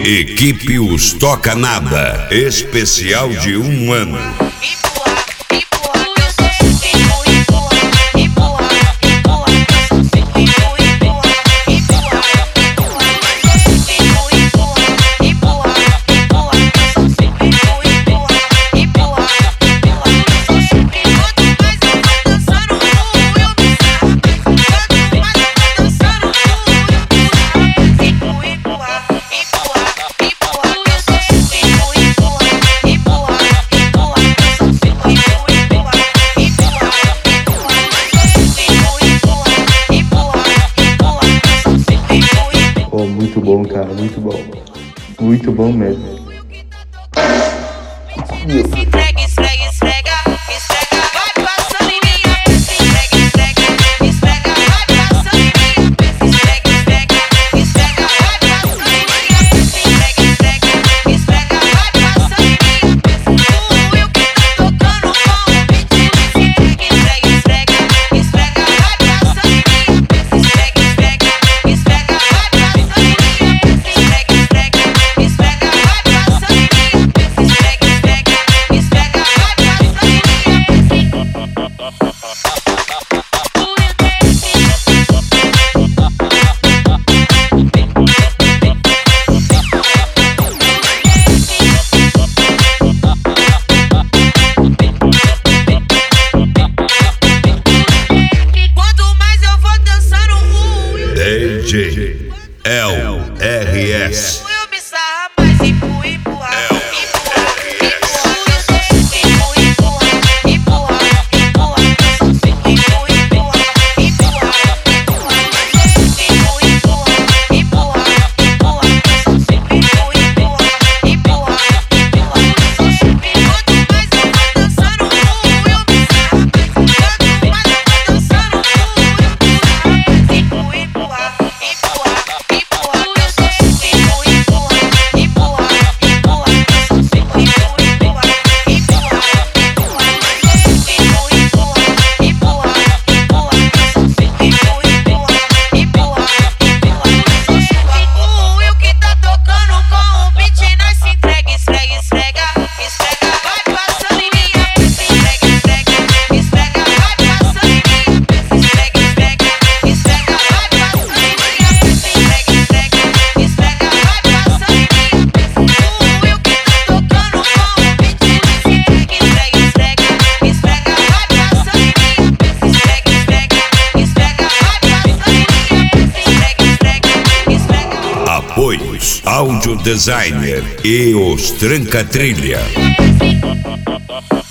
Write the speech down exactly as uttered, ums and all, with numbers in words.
Equipe Os Toca Nada, especial de um ano. Muito bom, cara, muito bom. Muito bom mesmo. Esfrega, esfrega, esfrega, esfrega, vai passando em mim. Esfrega, esfrega, esfrega, vai passando em mim. Esfrega, esfrega, esfrega, vai passando em mim. Esfrega, esfrega, esfrega, vai passando em mim. O Will que tá tocando com o beat. Esfrega, esfrega, esfrega, vai passando em mim. Esfrega, esfrega, esfrega, vai passando em mim. Esfrega, esfrega, esfrega, vai passando em mim. Esfrega, esfrega, esfrega, vai passando em mim. Quanto mais eu vou dançando, o Will D J L R S. eu me sarra mais. Empurra, empurra, empurra, empurra, eu sou super. Empurra, empurra, empurra, empurra, eu sou super. Empurra, empurra, empurra, empurra, eu sou super. Empurra, empurra, empurra, empurra, eu sou super. Empurra, empurra, empurra, empurra, eu sou super. Quanto mais eu vou dançando, o Will me sarra mais. Quanto mais eu vou dançando, o Will me sarra mais. Empurra, empurra, empurra, empurra, eu sou super. Empurra, empurra, empurra, empurra, eu sou super. Empurra, empurra, empurra, empurra, eu sou super. Empurra, empurra, empurra, empurra, eu sou super. Empurra, empurra, empurra, empurra, eu sou super. O Will que tá tocando com o beat, nós se entrega, esfrega, esfrega, esfrega, vai passando em mim. Esfrega, esfrega, esfrega, vai passando em mim. Esfrega, esfrega, esfrega, vai passando em mim. Esfrega, esfrega, esfrega, vai passando em mim. O Will que tá tocando com o beat, nós se entrega, esfrega, esfrega, esfrega, vai passando em mim. Esfrega, esfrega, esfrega, vai passando em mim. Esfrega, esfrega, esfrega. Apoios Áudio Designer e Os Tranca Trilha. Esfrega,